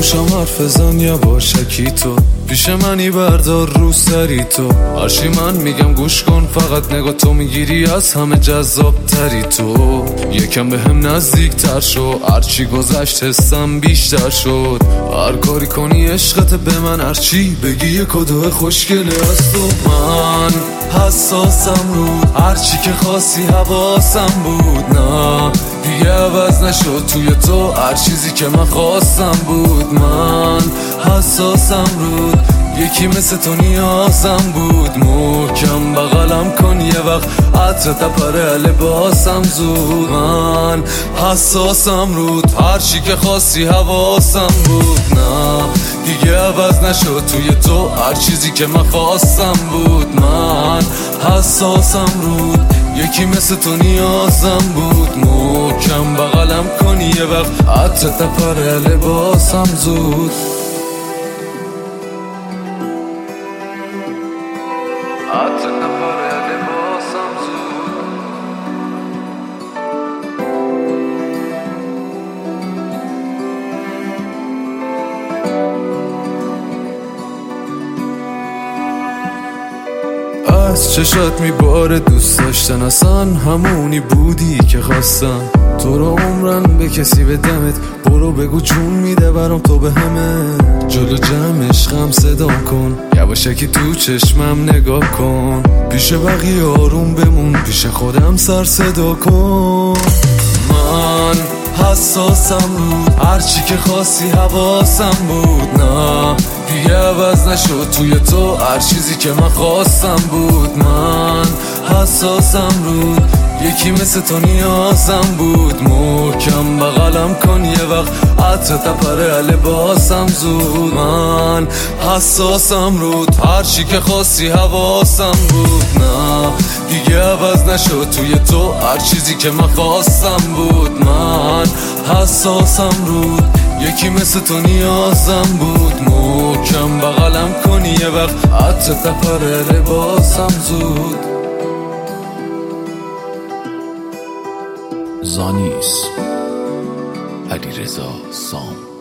گوشم حرف زن یواشکی تو، پیش منی بردار رو سری تو، هرچی من میگم گوش کن فقط نگاه تو میگیری از همه جذاب تری تو. یکم به هم نزدیک تر شو، هرچی گذشت حسم بیشتر شد، هر کاری کنی عشقت به من، هرچی بگی یه کدوه خوشگله از تو. من حساسم رو هرچی که خواستی حواسم بود، نه دیگه عوض نشد توی تو هر چیزی که من خواستم بود. من حساسم رود یکی مثل تو نیازم بود، محکم بغلم کن یه وقت عطر تپره لباسم زود. من حساسم رود هرچی که خواستی حواسم بود، نه دیگه عوض نشد توی تو هر چیزی که من خواستم بود. من حساسم رود یکی مثل تو نیازم بود، محکم بغلم کنی یه وقت عطر تپره لباسم زود. عطر تپره لباسم زود. از چشات میباره دوست داشتن، اصلا همونی بودی که خواستم. تو رو عمرن به کسی بدمت، برو بگو جون میده برام تو به همه. جلو جمع عشقم صدا کن، یواشکی تو چشمم نگاه کن، پیش بقیه آروم بمون، پیش خودم سر صدا کن. من حساسم رود هرچی که خواستی حواسم بود، نه دیگه عوض نشد توی تو هر چیزی که من خواستم بود. من حساسم رود یکی مثل تو نیازم بود، محکم بغلم کن یه وقت عطر تپره لباسم زود. من حساسم رود هرچی که خواستی حواسم بود، نه دیگه عوض نشد توی تو هر چیزی که من خواستم بود. من حساسم رود یکی مثل تو نیازم بود، محکم بغلم کنی یه وقت عطر تپره لباسم زود. زانیس علیرضا سام.